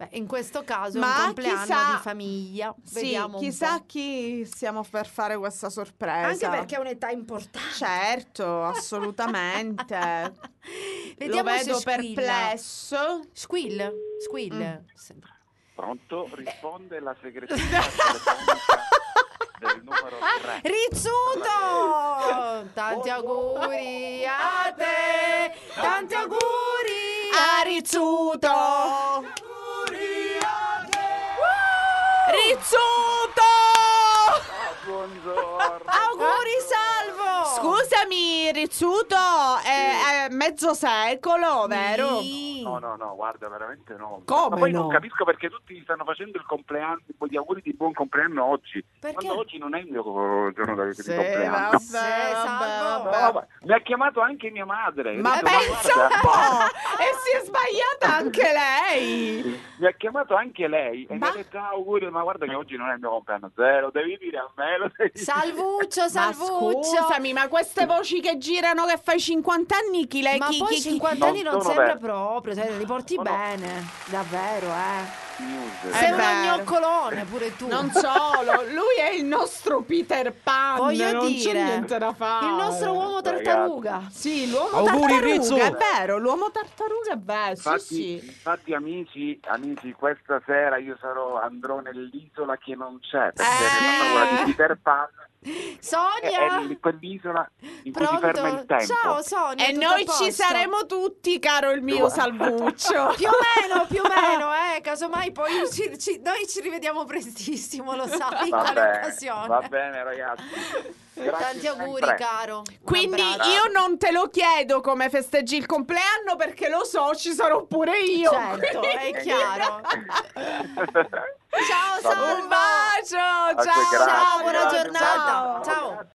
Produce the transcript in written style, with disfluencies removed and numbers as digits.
Beh, in questo caso è Ma un compleanno chissà- di famiglia. Sì, Vediamo un chissà po'. chi stiamo per fare questa sorpresa. Anche perché è un'età importante. Certo, assolutamente. Vediamo Lo se vedo squilla. perplesso. Squill. Sembra. Pronto? Risponde la segreteria telefonica del numero 3. Rizzuto! Tanti auguri a te! Tanti auguri a Rizzuto! Rizzuto! Buongiorno. Auguri Salvo! Scusami, Rizzuto, è mezzo secolo, vero? Sì. No, guarda, veramente no. Come Ma poi no? non capisco perché tutti stanno facendo il compleanno, gli auguri di buon compleanno oggi. Perché? Quando oggi non è il mio giorno di Sì, compleanno. vabbè, Salvo. No, vabbè, mi ha chiamato anche mia madre. Ma Ha detto, pensa guarda, un po'! E si è sbagliata anche lei! mi ha chiamato anche lei e mi Ma- ha detto auguri, ma guarda che oggi non è il mio compleanno. Zero, devi dire a me, lo devi dire. Salvuccio, Ma Salvuccio! scusami, ma queste voci che girano che fai 50 anni, chi le Ma chi, poi chi- 50 anni non Non sono sembra vero. proprio, sai, li porti No. bene, davvero, News. Sei vero. uno gnoccolone pure tu. Non solo, lui è il nostro Peter Pan, Voglio non dire, c'è niente da fare. il nostro uomo tartaruga. Sì, l'uomo Auguri, tartaruga, Rizzo. è vero, l'uomo tartaruga è vero, sì. Infatti amici, questa sera io andrò nell'isola che non c'è, perché nella favola di Peter Pan Sonia! è quell'isola in cui si Pronto? ferma il tempo. Ciao Sonia, E tutto a noi posto? ci saremo tutti, caro il mio Salvuccio. Più o meno, casomai poi noi ci rivediamo prestissimo, lo sai, in quale occasione. Va bene ragazzi. Grazie Tanti auguri, sempre. caro. Un Quindi abbraccio. io non te lo chiedo come festeggi il compleanno perché lo so, ci sarò pure io. Certo, è chiaro. Ciao Va bene. Un Salvo. bacio, Grazie, ciao. grazie, Ciao, buona grazie. giornata. Ciao. Ciao.